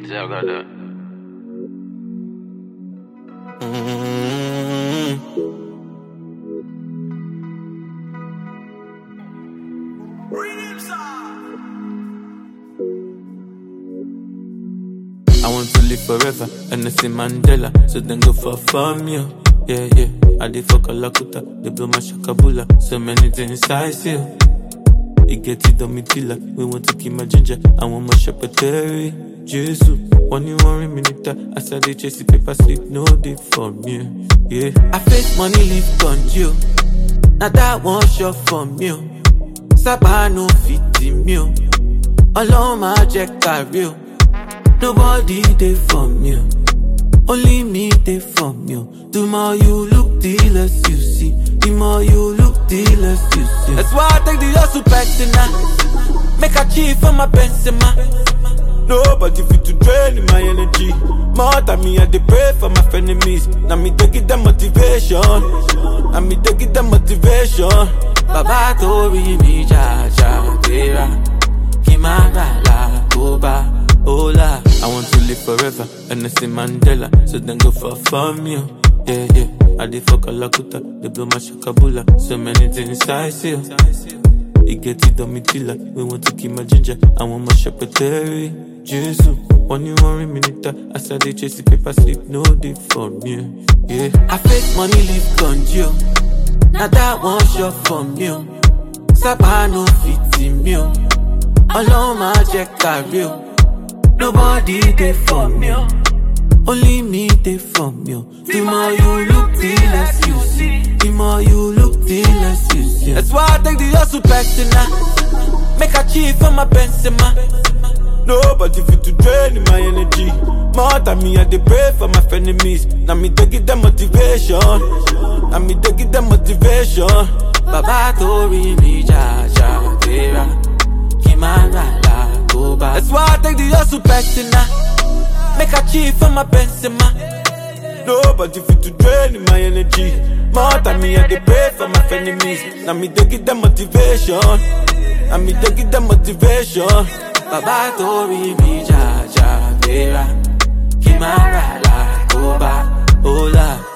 Zagada. I want to live forever, and I see Mandela, so then go for me. Yeah, yeah. I dey fuck a lakuta, they blow my shakabula. So many things I see. It get it on me tilla. We want to keep my ginger. I want my shepherdary. Jesus, one you worry minute. I said they chase the paper sleep, no day for me. Yeah. I face money live on you. Now that one shot for me. Saba no fit in me. Alone my jack carry. Nobody dey for me. Only me dey for me. The more you look, the less you see. The more you look, the less you see. That's why I take the hustle personal. Make a chief for my Benzema. Nobody fit to drain my energy. More than me, I dey pray for my enemies. Now me take it the motivation. Now me take it the motivation. Baba tori mi jaja tera. Kimara la koba. Hola. I want to live forever, and I see Mandela, so then go for me. Yeah, yeah. I dey fuck a lakuta, they blow my shakabula. So many things I see. It get it on me tilla. We want to keep my ginger. I want my shepherdary. Jesus, one you worry minute. I said they chase the paper sleep, no day for me. Yeah. I face money live on you. Now that one shot for me. Saba no fit in me. Alone my jack carry. Nobody dey for me. Only me dey for me. The more you look, the less you see. The more you look, the less you see. That's why I take the hustle personal. Make a chief for my Benzema. Nobody fit to drain my energy. More than me, I dey pray for my enemies. Now me take it the motivation. Now me take it the motivation. Baba tori mi jaja tera. Kimara la koba. That's why I take the hustle personal. Make a chief for my Benzema. Nobody fit to drain my energy. More than me, I dey pray for my enemies. Now me take it the motivation. Now me take it the motivation. Baba tori mi jaja vera. Kimara la koba. Hola.